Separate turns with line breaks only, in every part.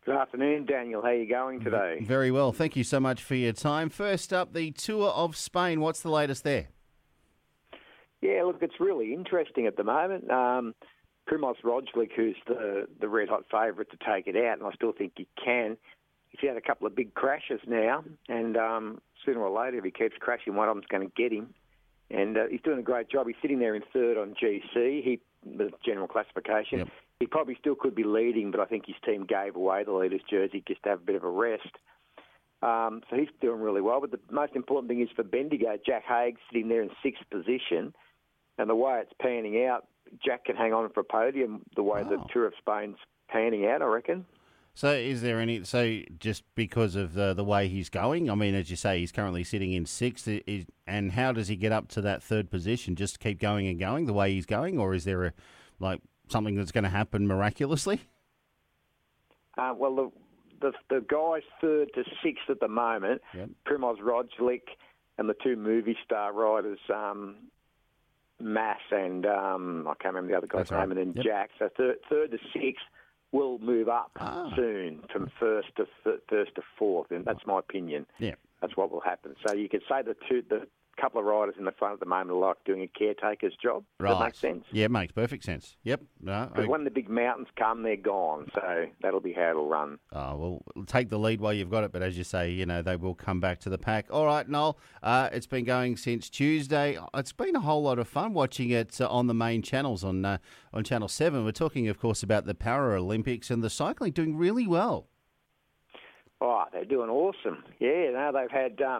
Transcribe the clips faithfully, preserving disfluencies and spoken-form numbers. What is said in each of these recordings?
Good afternoon, Daniel. How are you going today?
Very well. Thank you so much for your time. First up, the Tour of Spain. What's the latest there?
Yeah, look, it's really interesting at the moment. Um, Primoz Roglic, who's the, the red-hot favourite to take it out, and I still think he can. He's had a couple of big crashes now, and um, sooner or later, if he keeps crashing, one of them's going to get him. And uh, he's doing a great job. He's sitting there in third on G C, he, the general classification. Yep. He probably still could be leading, but I think his team gave away the leader's jersey just to have a bit of a rest. Um, so he's doing really well. But the most important thing is for Bendigo, Jack Haig sitting there in sixth position. And the way it's panning out, Jack can hang on for a podium the way wow. the Tour of Spain's panning out, I reckon.
So is there any, so just because of the the way he's going, I mean, as you say, he's currently sitting in sixth, is, and how does he get up to that third position? Just keep going and going the way he's going, or is there a, like, something that's going to happen miraculously?
Uh, well, the, the the guys third to sixth at the moment, yep. Primoz Roglic and the two movie star riders, um, Mass and um, I can't remember the other guy's name, right. and then yep. Jack. So third, third to sixth will move up ah. soon from first to th- first to fourth, and that's my opinion.
Yeah,
that's what will happen. So you could say the two the. couple of riders in the front at the moment are like doing a caretaker's job. Does
right.
that make sense?
Yeah, it makes perfect sense. Yep. No,
Because I... when the big mountains come, they're gone. So that'll be how it'll run.
Oh, well, take the lead while you've got it. But as you say, you know, they will come back to the pack. All right, Noel, uh, it's been going since Tuesday. It's been a whole lot of fun watching it uh, on the main channels on, uh, on Channel seven. We're talking, of course, about the Paralympics and the cycling doing really well.
Oh, they're doing awesome. Yeah, no, they've had... Um,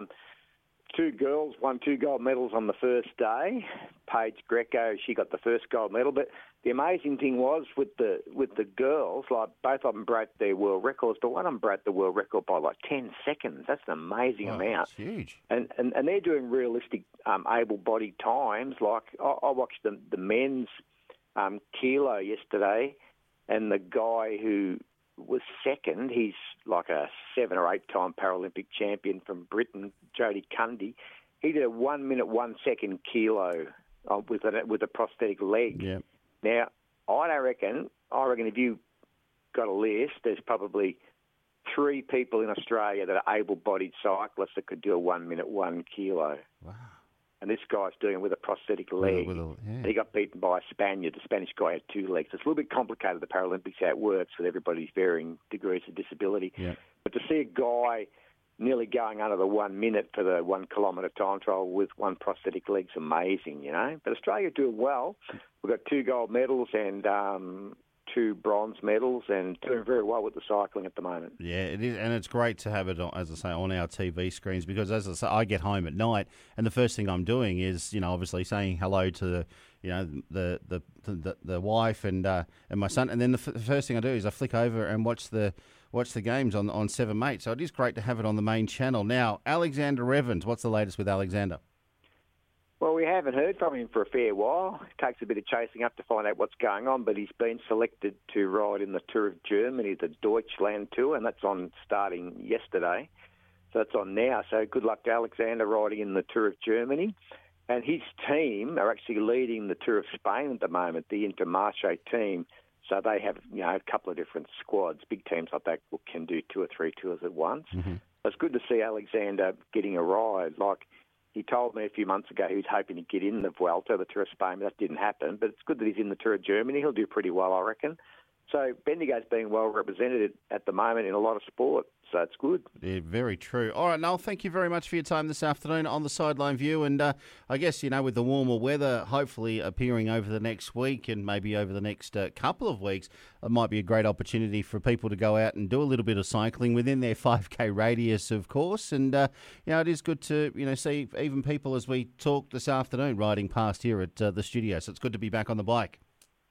Two girls won two gold medals on the first day. Paige Greco, she got the first gold medal. But the amazing thing was with the with the girls, like both of them broke their world records, but one of them broke the world record by like ten seconds. That's an amazing
oh,
amount.
That's huge.
And, and and they're doing realistic, um, able-bodied times. Like I, I watched the the men's um, kilo yesterday, and the guy who was second, he's like a seven or eight time Paralympic champion from Britain, Jody Cundy. He did a one minute, one second kilo uh, with a with a prosthetic leg.
Yeah.
Now, I don't reckon, I reckon if you got a list, there's probably three people in Australia that are able-bodied cyclists that could do a one minute, one kilo.
Wow.
And this guy's doing it with a prosthetic leg.
With a, with a, yeah.
And he got beaten by a Spaniard. The Spanish guy had two legs. It's a little bit complicated, the Paralympics, how it works with everybody's varying degrees of disability.
Yeah.
But to see a guy nearly going under the one minute for the one kilometre time trial with one prosthetic leg's amazing, you know. But Australia doing well. We've got two gold medals and um, two bronze medals and doing very well with the cycling at the moment.
Yeah, it is, and it's great to have it, as I say, on our T V screens because, as I say, I get home at night and the first thing I'm doing is, you know, obviously saying hello to the, you know, the the the, the wife and uh, and my son, and then the, f- the first thing I do is I flick over and watch the watch the games on on Seven Mate. So it is great to have it on the main channel. Now, Alexander Evans, what's the latest with Alexander?
Well, we haven't heard from him for a fair while. It takes a bit of chasing up to find out what's going on, but he's been selected to ride in the Tour of Germany, the Deutschland Tour, and that's on starting yesterday. So that's on now. So good luck to Alexander riding in the Tour of Germany. And his team are actually leading the Tour of Spain at the moment, the Intermarché team. So they have, you know, a couple of different squads. Big teams like that can do two or three tours at once.
Mm-hmm.
So it's good to see Alexander getting a ride. Like, he told me a few months ago he was hoping to get in the Vuelta, the Tour of Spain, but that didn't happen. But it's good that he's in the Tour of Germany. He'll do pretty well, I reckon. So Bendigo's being well represented at the moment in a lot of sport, so it's good.
Yeah, very true. All right, Noel, thank you very much for your time this afternoon on the Sideline View. And uh, I guess, you know, with the warmer weather hopefully appearing over the next week and maybe over the next uh, couple of weeks, it might be a great opportunity for people to go out and do a little bit of cycling within their five K radius, of course. And, uh, you know, it is good to, you know, see even people as we talk this afternoon riding past here at uh, the studio. So it's good to be back on the bike.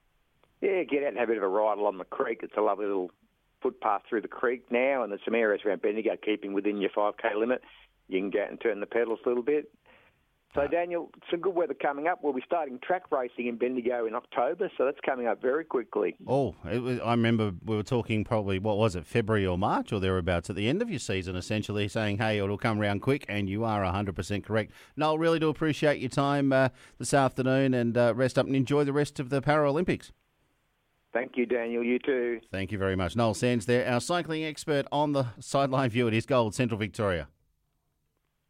Yeah, get out and have a bit of a ride along the creek. It's a lovely little footpath through the creek now, and there's some areas around Bendigo keeping within your five K limit. You can go out and turn the pedals a little bit. So, Daniel, some good weather coming up. We'll be starting track racing in Bendigo in October, so that's coming up very quickly.
Oh, it was, I remember we were talking probably, what was it, February or March or thereabouts at the end of your season, essentially saying, hey, it'll come round quick, and you are one hundred percent correct. Noel, really do appreciate your time uh, this afternoon, and uh, rest up and enjoy the rest of the Paralympics.
Thank you, Daniel. You too.
Thank you very much. Noel Sands there, our cycling expert on the Sideline View at his Gold, Central Victoria.